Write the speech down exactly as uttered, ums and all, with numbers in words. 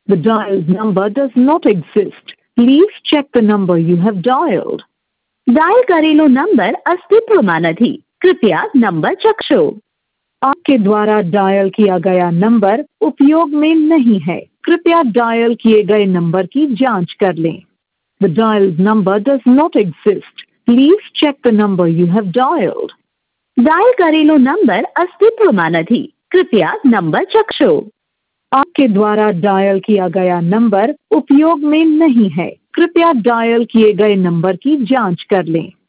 The dialed number does not exist. Please check the number you have dialed. Dial करेलो number अस्तित्वમાં નથી. कृपया number चखशो. आपके द्वारा डायल किया गया नंबर उपयोग में नहीं है. कृपया डायल किए गए नंबर की जांच कर लें. The dialed number does not exist. Please check the number you have dialed. Dial करेलो नंबर अस्तित्वમાં નથી. कृपया नंबर चखशो. आपके द्वारा डायल किया गया नंबर उपयोग में नहीं है. कृपया डायल किए गए नंबर की जांच कर लें.